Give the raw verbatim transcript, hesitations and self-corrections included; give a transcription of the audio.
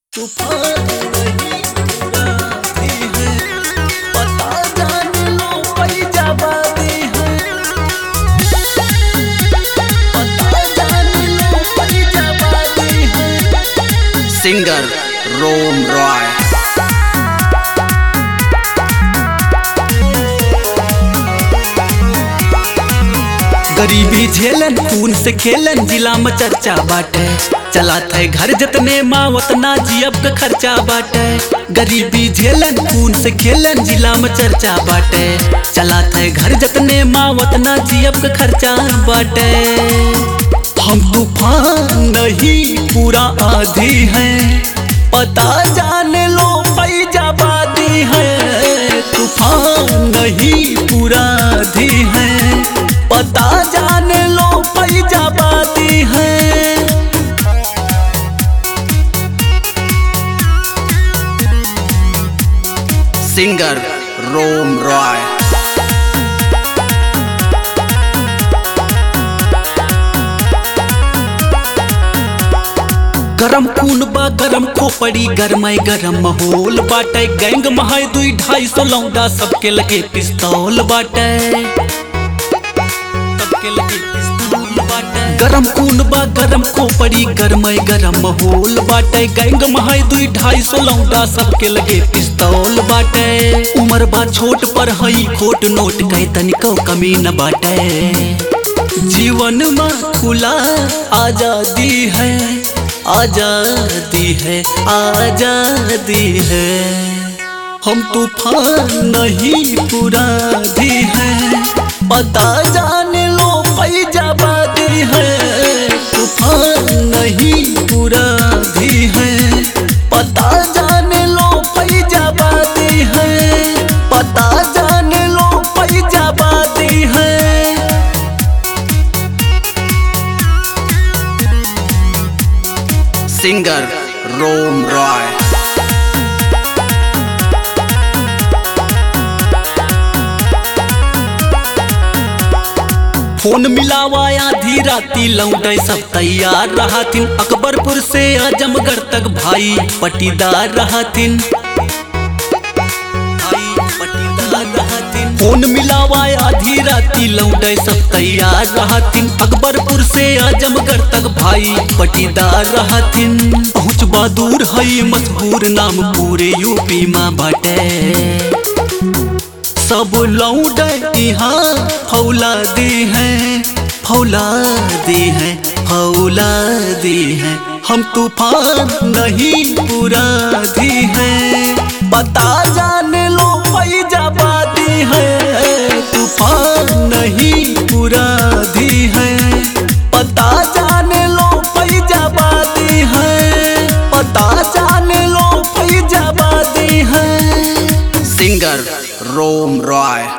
तूफान नहीं उड़ाती है, पता जान लो फैजाबादी है, पता जान लो फैजाबादी है। सिंगर रोम रॉय। गरीबी झेलन खून से खेलन जिला में चर्चा बाटे, चलात है घर जतने माँ उतना जियब का खर्चा बाटे। गरीबी झेलन खून से खेलन जिला में चर्चा बाटे, चलात है घर जतने माँ उतना जियब का खर्चा बाटे। हम तूफान नहीं पूरा आधी हैं, पता जान लो फैजाबादी है। तूफान नहीं पूरा आधी हैं, पता जान लो फैजाबादी है। सिंगर रोम रॉय। गरम खून बा गरम खोपड़ी गरमाई गरम माहौल बाटे। गैंग महाय दुई ढाई सौ लौंडा सबके लगे पिस्तौल बाटे, सबके लगे पिस्तौल बाटे। गरम खून बा गरम खोपड़ी गरमाई गरम माहौल बाटे। गैंग महाय दुई ढाई सौ लौंडा सबके लगे पिस्तौल बाटे। उम्र बा छोट पर हई खोट नोट कहे तनिको कमी न बाटे। जीवन में खुला आजादी है, आजादी है, आजादी है। हम तूफान नहीं पुराधी है, पता जान लो फैजाबादी है। तूफान नहीं पुराधी है, पता जान लो फैजाबादी है, पता जान लो फैजाबादी है। सिंगर रोम रॉय। फोन मिलावा आधी राती लौंडे सब तैयार रहथिन। अकबरपुर से आजमगढ़ तक भाई पटीदार रहथिन, भाई पटीदार रहथिन। फोन मिलावा आधी राती लौंडे सब तैयार रहथिन। अकबरपुर से आजमगढ़ तक भाई पटीदार रहथिन। पहुँच बहादुर हई मशहूर नाम पूरे यूपी में बाटे। सब लौंडे यहाँ फौलादी हैं, फौलादी हैं, फौलादी हैं। हम तूफान नहीं पुराधी हैं, पता जान लो फैजाबादी है। तूफान नहीं पुराधी हैं, पता जान लो फैजाबादी है, पता जान लो फैजाबादी है। सिंगर रोम रॉय।